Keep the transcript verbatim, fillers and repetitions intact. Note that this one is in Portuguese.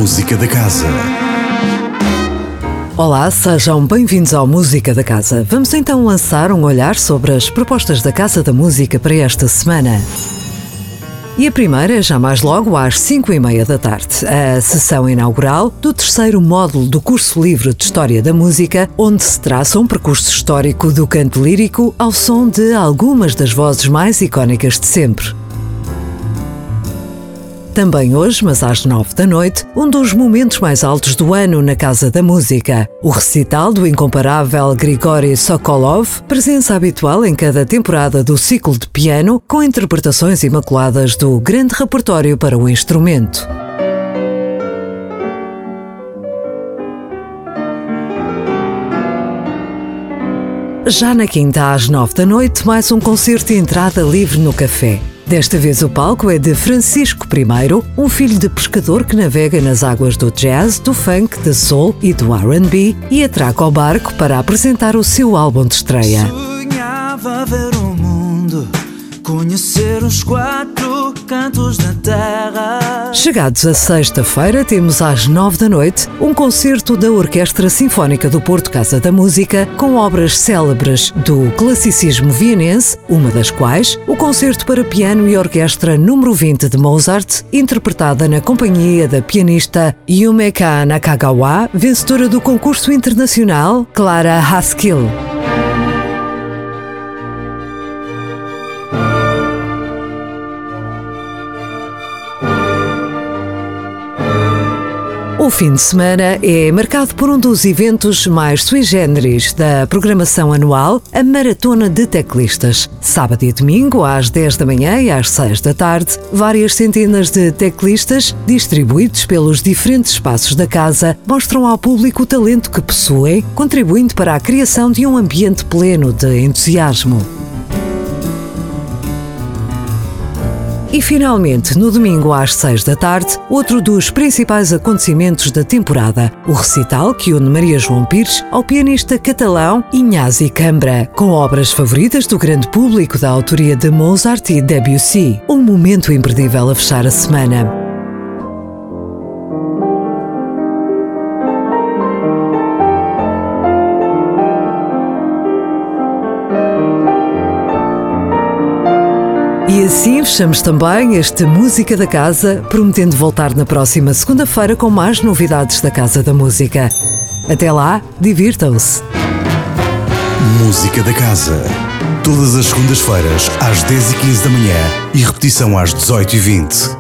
Música da Casa. Olá, sejam bem-vindos ao Música da Casa. Vamos então lançar um olhar sobre as propostas da Casa da Música para esta semana. E a primeira é já mais logo às cinco e meia da tarde, a sessão inaugural do terceiro módulo do curso livre de História da Música, onde se traça um percurso histórico do canto lírico ao som de algumas das vozes mais icónicas de sempre. Também hoje, mas às nove da noite, um dos momentos mais altos do ano na Casa da Música. O recital do incomparável Grigory Sokolov, presença habitual em cada temporada do ciclo de piano, com interpretações imaculadas do grande repertório para o instrumento. Já na quinta às nove da noite, mais um concerto de entrada livre no café. Desta vez o palco é de Francisco I, um filho de pescador que navega nas águas do jazz, do funk, da soul e do R and B e atraca ao barco para apresentar o seu álbum de estreia. Sonhava ver o mundo, conhecer os quatro cantos da terra. Chegados a sexta-feira, temos às nove da noite um concerto da Orquestra Sinfónica do Porto Casa da Música com obras célebres do classicismo vienense, uma das quais o Concerto para Piano e Orquestra número vinte de Mozart, interpretada na companhia da pianista Yumeka Nakagawa, vencedora do concurso internacional Clara Haskell. O fim de semana é marcado por um dos eventos mais sui generis da programação anual, a Maratona de Teclistas. Sábado e domingo, às dez da manhã e às seis da tarde, várias centenas de teclistas, distribuídos pelos diferentes espaços da casa, mostram ao público o talento que possuem, contribuindo para a criação de um ambiente pleno de entusiasmo. E finalmente, no domingo às seis da tarde, outro dos principais acontecimentos da temporada, o recital que une Maria João Pires ao pianista catalão Iñasi Cambra, com obras favoritas do grande público da autoria de Mozart e Debussy. Um momento imperdível a fechar a semana. E assim fechamos também este Música da Casa, prometendo voltar na próxima segunda-feira com mais novidades da Casa da Música. Até lá, divirtam-se! Música da Casa. Todas as segundas-feiras, às dez e quinze da manhã e repetição às dezoito e vinte.